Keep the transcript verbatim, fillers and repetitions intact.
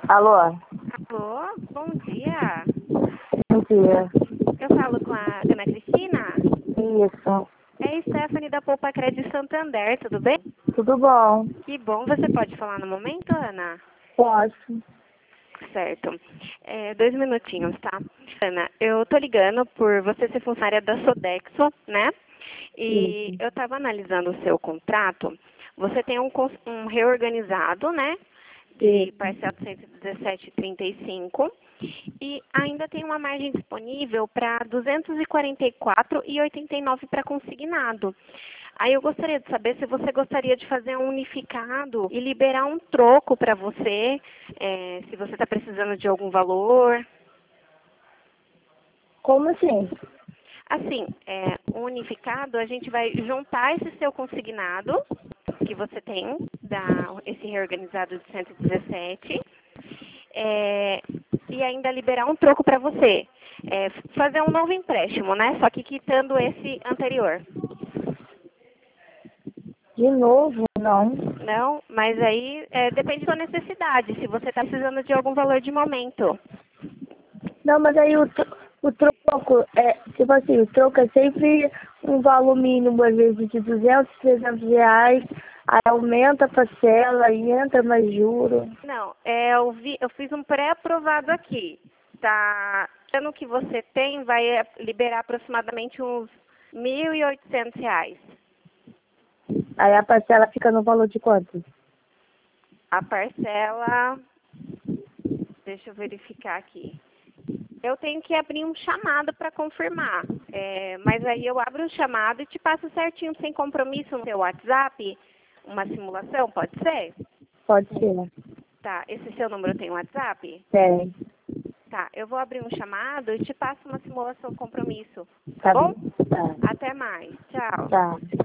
Alô? Alô, bom dia. Bom dia. Eu falo com a Ana Cristina. Isso. É Stephanie da Poupa Crédito Santander, tudo bem? Tudo bom? Que bom, você pode falar no momento, Ana? Posso. Certo. É, dois minutinhos, tá? Ana, eu tô ligando por você ser funcionária da Sodexo, né? E Isso. eu estava analisando o seu contrato. Você tem um, cons- um reorganizado, né? De Isso. parcela cento e dezessete vírgula trinta e cinco. E ainda tem uma margem disponível para duzentos e quarenta e quatro vírgula oitenta e nove para consignado. Aí eu gostaria de saber se você gostaria de fazer um unificado e liberar um troco para você, é, se você está precisando de algum valor. Como assim? Assim, é, o unificado, a gente vai juntar esse seu consignado que você tem, da, esse reorganizado de cento e dezessete, é, e ainda liberar um troco para você. É, fazer um novo empréstimo, né? Só que quitando esse anterior. De novo? Não. Não, mas aí é, depende da sua necessidade, se você está precisando de algum valor de momento. Não, mas aí o, tro- o troco é, tipo assim, o troco é sempre um valor mínimo, às vezes de duzentos, trezentos reais, aí aumenta a parcela, aí entra mais juro. Não, é, eu, vi, eu fiz um pré-aprovado aqui. Tá, ano que você tem vai é, liberar aproximadamente uns mil e oitocentos reais. Aí a parcela fica no valor de quanto? A parcela, deixa eu verificar aqui. Eu tenho que abrir um chamado para confirmar, é, mas aí eu abro o chamado e te passo certinho, sem compromisso, no seu WhatsApp, uma simulação, pode ser? Pode ser. Tá, esse seu número tem WhatsApp? Tem. Tá, eu vou abrir um chamado e te passo uma simulação compromisso, tá Tá bom? bom. Tá. Até mais, tchau. Tá.